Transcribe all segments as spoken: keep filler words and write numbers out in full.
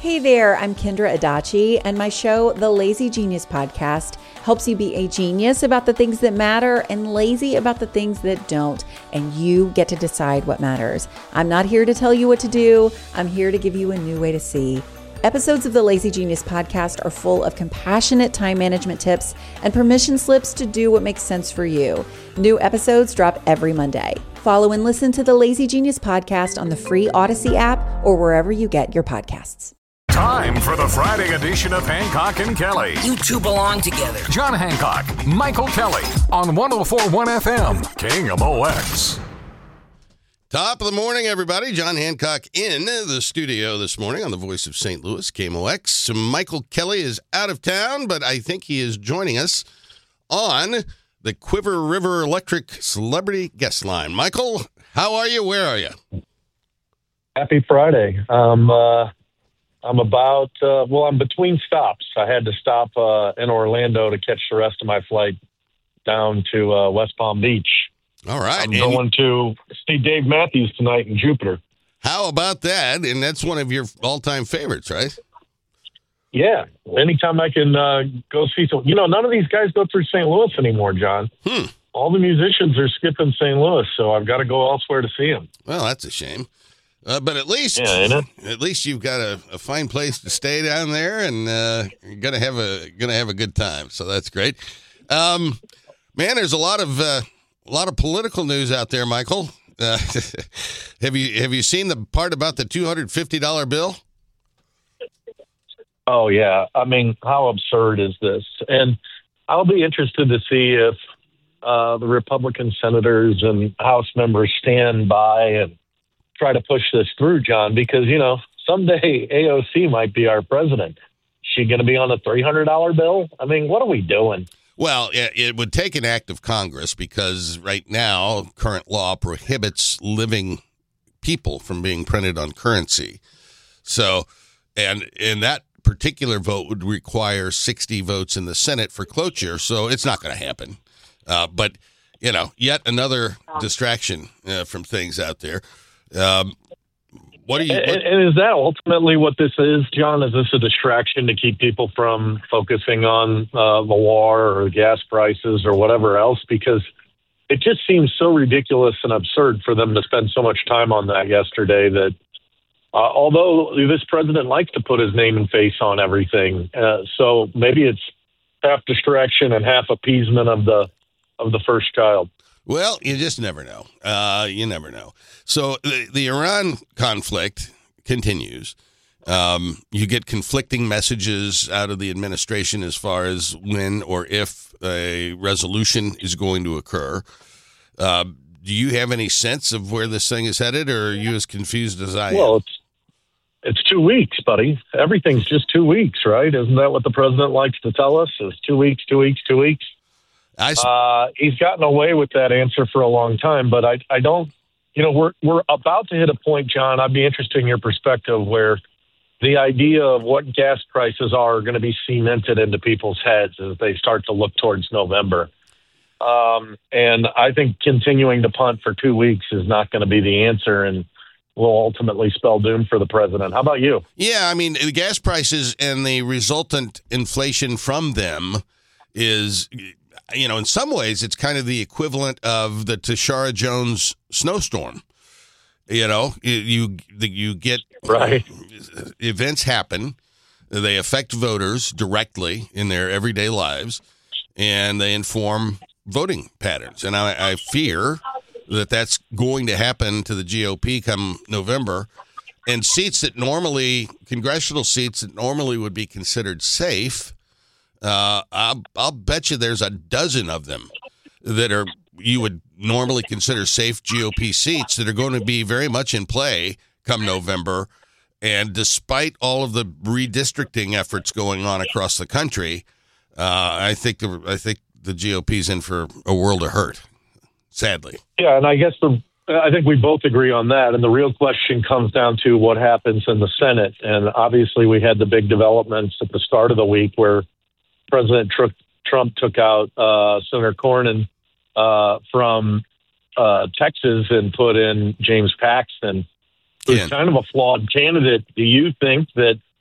Hey there, I'm Kendra Adachi, and my show, The Lazy Genius Podcast, helps you be a genius about the things that matter and lazy about the things that don't, and you get to decide what matters. I'm not here to tell you what to do. I'm here to give you a new way to see. Episodes of the Lazy Genius Podcast are full of compassionate time management tips and permission slips to do what makes sense for you. New episodes drop every Monday. Follow and listen to the Lazy Genius Podcast on the free Odyssey app or wherever you get your podcasts. Time for the Friday edition of Hancock and Kelly. You two belong together. John Hancock, Michael Kelly on one oh four point one F M, King of O X. Top of the morning, everybody. John Hancock in the studio this morning on the Voice of Saint Louis, K M O X. Michael Kelly is out of town, but I think he is joining us on the Quiver River Electric Celebrity Guest Line. Michael, how are you? Where are you? Happy Friday. Um, uh, I'm about, uh, well, I'm between stops. I had to stop uh, in Orlando to catch the rest of my flight down to uh, West Palm Beach. All right. I'm and going to see Dave Matthews tonight in Jupiter. How about that? And that's one of your all-time favorites, right? Yeah. Anytime I can uh, go see some, you know, none of these guys go through Saint Louis anymore, John. Hmm. All the musicians are skipping Saint Louis, so I've got to go elsewhere to see them. Well, that's a shame. Uh, but at least, yeah, ain't it? at least you've got a, a fine place to stay down there, and uh, you're gonna have a gonna have a good time. So that's great. Um, man, there's a lot of uh, a lot of political news out there, Michael. Uh, have you have you seen the part about the two hundred fifty dollar bill? Oh yeah, I mean, how absurd is this? And I'll be interested to see if uh, the Republican senators and House members stand by and try to push this through, John, because, you know, someday A O C might be our president. Is she going to be on a three hundred dollar bill? I mean, what are we doing? Well, it would take an act of Congress because right now, current law prohibits living people from being printed on currency. So, and in that particular vote would require sixty votes in the Senate for cloture. So it's not going to happen. Uh, but, you know, yet another distraction uh, from things out there. Um, what do you? What? And, and is that ultimately what this is, John? Is this a distraction to keep people from focusing on uh, the war or gas prices or whatever else? Because it just seems so ridiculous and absurd for them to spend so much time on that yesterday. That uh, although this president likes to put his name and face on everything, uh, so maybe it's half distraction and half appeasement of the of the first child. Well, you just never know. Uh, you never know. So the, the Iran conflict continues. Um, you get conflicting messages out of the administration as far as when or if a resolution is going to occur. Uh, do you have any sense of where this thing is headed, or are you as confused as I am? Well, it's, it's two weeks, buddy. Everything's just two weeks, right? Isn't that what the president likes to tell us? Is two weeks, two weeks, two weeks? I, uh, he's gotten away with that answer for a long time, but I, I don't, you know, we're, we're about to hit a point, John, I'd be interested in your perspective, where the idea of what gas prices are, are going to be cemented into people's heads as they start to look towards November. Um, and I think continuing to punt for two weeks is not going to be the answer and will ultimately spell doom for the president. How about you? Yeah, I mean, the gas prices and the resultant inflation from them is, you know, in some ways, it's kind of the equivalent of the Tashara Jones snowstorm. You know, you you, you get right. Events happen, they affect voters directly in their everyday lives, and they inform voting patterns. And I, I fear that that's going to happen to the G O P come November. And seats that normally, congressional seats that normally would be considered safe, Uh, I'll, I'll bet you there's a dozen of them that are you would normally consider safe G O P seats that are going to be very much in play come November. And despite all of the redistricting efforts going on across the country, uh, I think the I think the G O P's in for a world of hurt, sadly. Yeah, and I guess the I think we both agree on that. And the real question comes down to what happens in the Senate. And obviously, we had the big developments at the start of the week where President Tr- Trump took out uh, Senator Cornyn uh, from uh, Texas and put in James Paxton, who's yeah. kind of a flawed candidate. Do you think that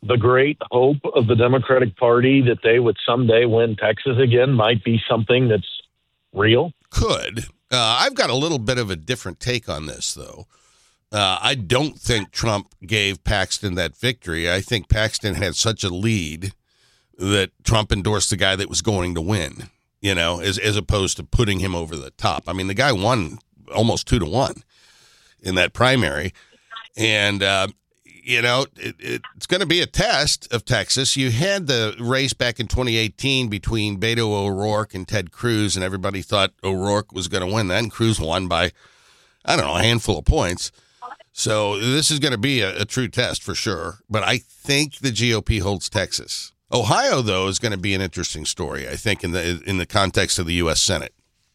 the great hope of the Democratic Party that they would someday win Texas again might be something that's real? Could. Uh, I've got a little bit of a different take on this, though. Uh, I don't think Trump gave Paxton that victory. I think Paxton had such a lead that Trump endorsed the guy that was going to win, you know, as, as opposed to putting him over the top. I mean, the guy won almost two to one in that primary. And, uh, you know, it, it's going to be a test of Texas. You had the race back in twenty eighteen between Beto O'Rourke and Ted Cruz, and everybody thought O'Rourke was going to win that, and Cruz won by, I don't know, a handful of points. So this is going to be a, a true test for sure. But I think the G O P holds Texas. Ohio, though, is going to be an interesting story, I think, in the in the context of the U S Senate.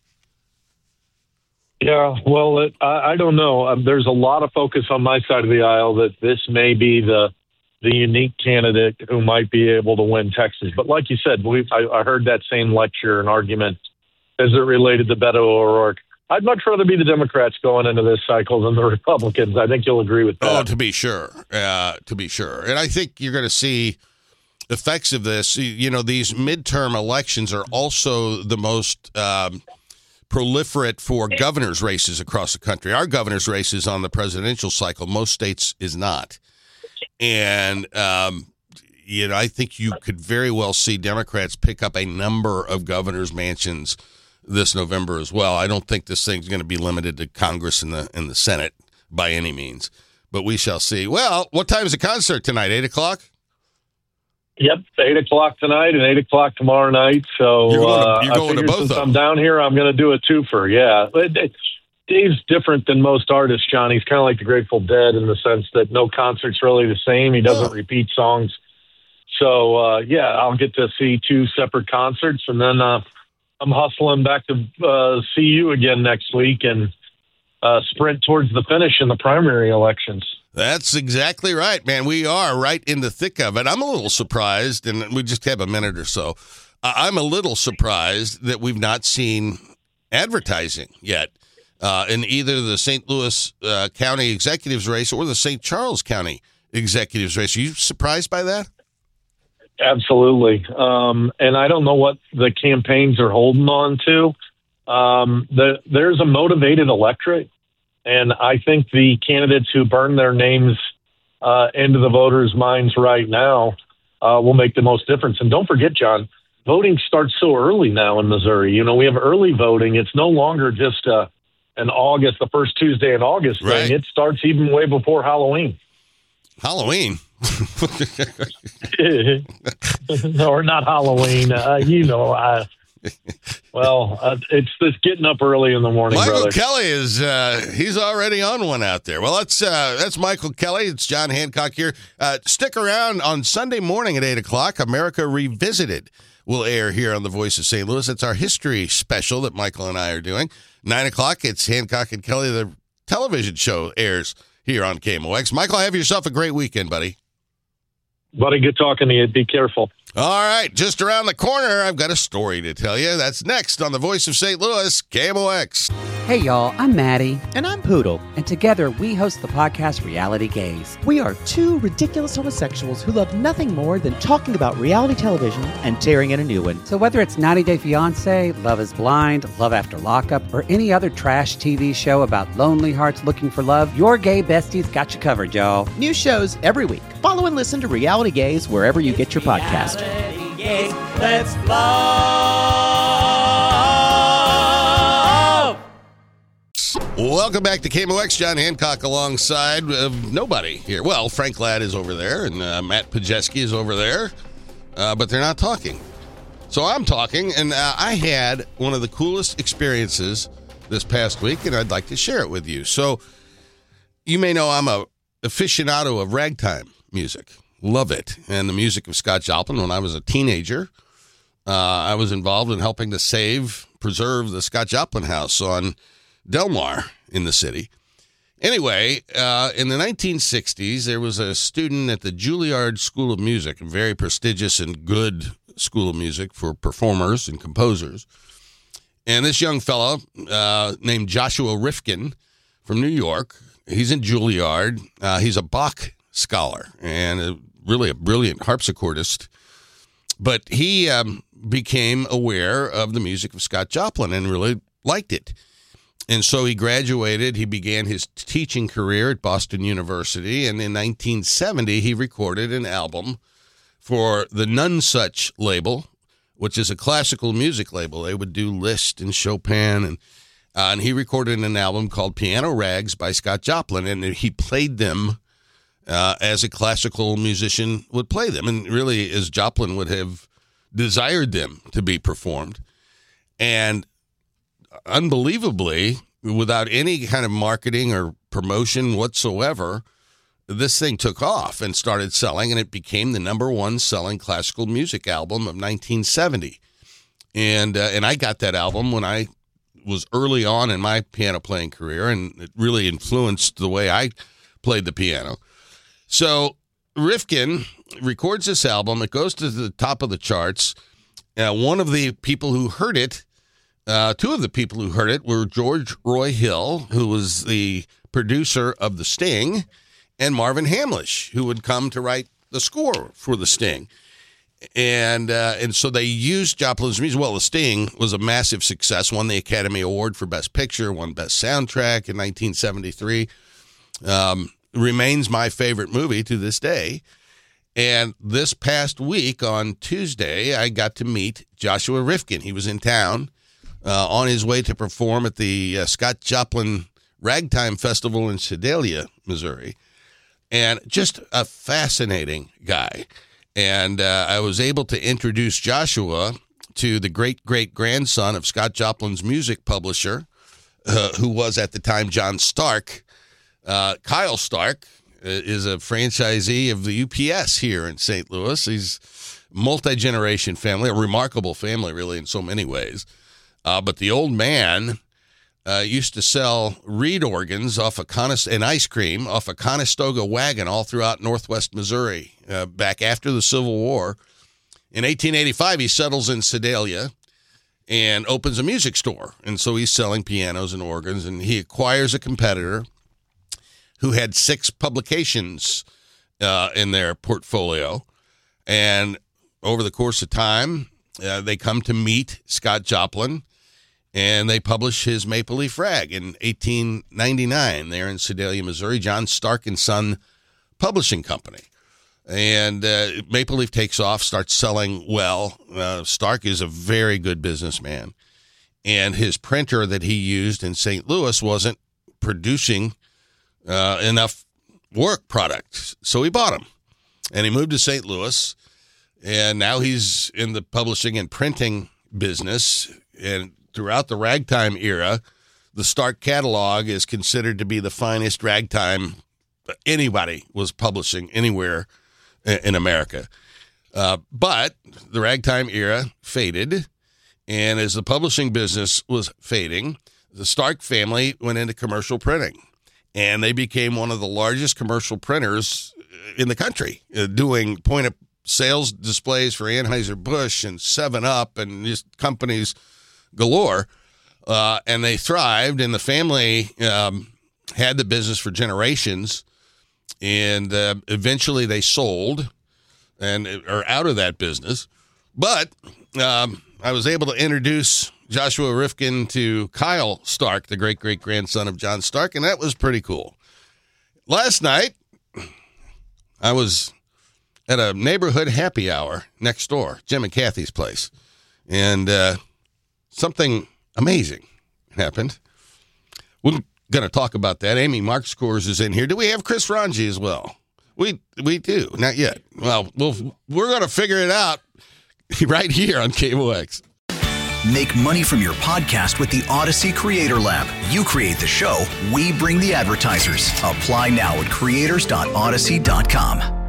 Yeah, well, it, I, I don't know. Um, there's a lot of focus on my side of the aisle that this may be the the unique candidate who might be able to win Texas. But like you said, we I, I heard that same lecture and argument as it related to Beto O'Rourke. I'd much rather be the Democrats going into this cycle than the Republicans. I think you'll agree with that. Oh, to be sure. Uh, to be sure. And I think you're going to see effects of this. You know, these midterm elections are also the most um, proliferate for governor's races across the country. Our governor's race is on the presidential cycle. Most states is not. And, um, you know, I think you could very well see Democrats pick up a number of governor's mansions this November as well. I don't think this thing's going to be limited to Congress and the and the Senate by any means, but we shall see. Well, what time is the concert tonight? Eight o'clock? Yep, eight o'clock tonight and eight o'clock tomorrow night. So you're going to, uh, you're going to both since of them. I'm down here, I'm going to do a twofer. Yeah, it, it, Dave's different than most artists, John. He's kind of like the Grateful Dead in the sense that no concert's really the same. He doesn't oh. repeat songs. So uh, yeah, I'll get to see two separate concerts, and then uh, I'm hustling back to uh, see you again next week and uh, sprint towards the finish in the primary elections. That's exactly right, man. We are right in the thick of it. I'm a little surprised, and we just have a minute or so. I'm a little surprised that we've not seen advertising yet uh, in either the Saint Louis uh, County Executives race or the Saint Charles County Executives race. Are you surprised by that? Absolutely. Um, and I don't know what the campaigns are holding on to. Um, the, there's a motivated electorate. And I think the candidates who burn their names uh, into the voters' minds right now uh, will make the most difference. And don't forget, John, voting starts so early now in Missouri. You know, we have early voting. It's no longer just uh, an August, the first Tuesday in August right. thing. It starts even way before Halloween. Halloween? Or not Halloween. Uh, you know, I... Well, uh, it's this getting up early in the morning, Michael brother. Kelly is, uh, he's already on one out there. Well, that's uh, that's Michael Kelly. It's John Hancock here. Uh, stick around on Sunday morning at eight o'clock. America Revisited will air here on The Voice of Saint Louis. It's our history special that Michael and I are doing. nine o'clock, it's Hancock and Kelly. The television show airs here on K M O X. Michael, have yourself a great weekend, buddy. Buddy, good talking to you. Be careful. All right, just around the corner, I've got a story to tell you. That's next on The Voice of Saint Louis, K M O X. Hey, y'all, I'm Maddie. And I'm Poodle. And together, we host the podcast Reality Gaze. We are two ridiculous homosexuals who love nothing more than talking about reality television and tearing in a new one. So whether it's ninety Day Fiancé, Love is Blind, Love After Lockup, or any other trash T V show about lonely hearts looking for love, your gay besties got you covered, y'all. New shows every week. Follow and listen to Reality Gaze wherever you get your podcast. Gaze, let's flow! Welcome back to K M O X. John Hancock alongside of nobody here. Well, Frank Ladd is over there, and uh, Matt Pajeski is over there, uh, but they're not talking. So I'm talking, and uh, I had one of the coolest experiences this past week, and I'd like to share it with you. So you may know I'm a aficionado of ragtime music. Love it. And the music of Scott Joplin. When I was a teenager, uh, I was involved in helping to save, preserve the Scott Joplin House on Delmar in the city. Anyway, uh, in the nineteen sixties, there was a student at the Juilliard School of Music, a very prestigious and good school of music for performers and composers. And this young fellow uh, named Joshua Rifkin from New York, he's in Juilliard. Uh, he's a Bach scholar and a really a brilliant harpsichordist. But he um, became aware of the music of Scott Joplin and really liked it. And so he graduated. He began his teaching career at Boston University. And in nineteen seventy, he recorded an album for the Nonesuch label, which is a classical music label. They would do Liszt and Chopin. And, uh, and he recorded an album called Piano Rags by Scott Joplin. And he played them uh, as a classical musician would play them. And really, as Joplin would have desired them to be performed. And unbelievably, without any kind of marketing or promotion whatsoever, this thing took off and started selling, and it became the number one selling classical music album of nineteen seventy. And uh, and I got that album when I was early on in my piano playing career, and it really influenced the way I played the piano. So Rifkin records this album. It goes to the top of the charts. Uh, one of the people who heard it, uh, two of the people who heard it were George Roy Hill, who was the producer of The Sting, and Marvin Hamlisch, who would come to write the score for The Sting. And uh, and so they used Joplin's music. Well, The Sting was a massive success, won the Academy Award for Best Picture, won Best Soundtrack in nineteen seventy-three. Um, remains my favorite movie to this day. And this past week on Tuesday, I got to meet Joshua Rifkin. He was in town uh, on his way to perform at the uh, Scott Joplin Ragtime Festival in Sedalia, Missouri. And just a fascinating guy. And uh, I was able to introduce Joshua to the great-great-grandson of Scott Joplin's music publisher, uh, who was at the time John Stark. Uh, Kyle Stark is a franchisee of the U P S here in Saint Louis. He's multi-generation family, a remarkable family, really, in so many ways. Uh, but the old man uh, used to sell reed organs off a Conis- and ice cream off a Conestoga wagon all throughout northwest Missouri uh, back after the Civil War. In eighteen eighty-five, he settles in Sedalia and opens a music store. And so he's selling pianos and organs, and he acquires a competitor who had six publications uh, in their portfolio. And over the course of time, uh, they come to meet Scott Joplin, and they publish his Maple Leaf Rag in eighteen ninety-nine there in Sedalia, Missouri, John Stark and Son Publishing Company. And uh, Maple Leaf takes off, starts selling well. Uh, Stark is a very good businessman. And his printer that he used in Saint Louis wasn't producing Uh, enough work product. So he bought them, and he moved to Saint Louis, and now he's in the publishing and printing business. And throughout the ragtime era, the Stark catalog is considered to be the finest ragtime anybody was publishing anywhere in America. Uh, but the ragtime era faded, and as the publishing business was fading, the Stark family went into commercial printing. And they became one of the largest commercial printers in the country, uh, doing point-of-sales displays for Anheuser-Busch and seven up and just companies galore. Uh, and they thrived, and the family um, had the business for generations. And uh, eventually they sold and are out of that business. But um, I was able to introduce Joshua Rifkin to Kyle Stark, the great-great-grandson of John Stark, and that was pretty cool. Last night, I was at a neighborhood happy hour next door, Jim and Kathy's place, and uh, something amazing happened. We're going to talk about that. Amy Markscores is in here. Do we have Chris Ranji as well? We we do. Not yet. Well, we'll we're going to figure it out right here on K M O X. Make money from your podcast with the Odyssey Creator Lab. You create the show, we bring the advertisers. Apply now at creators dot odyssey dot com.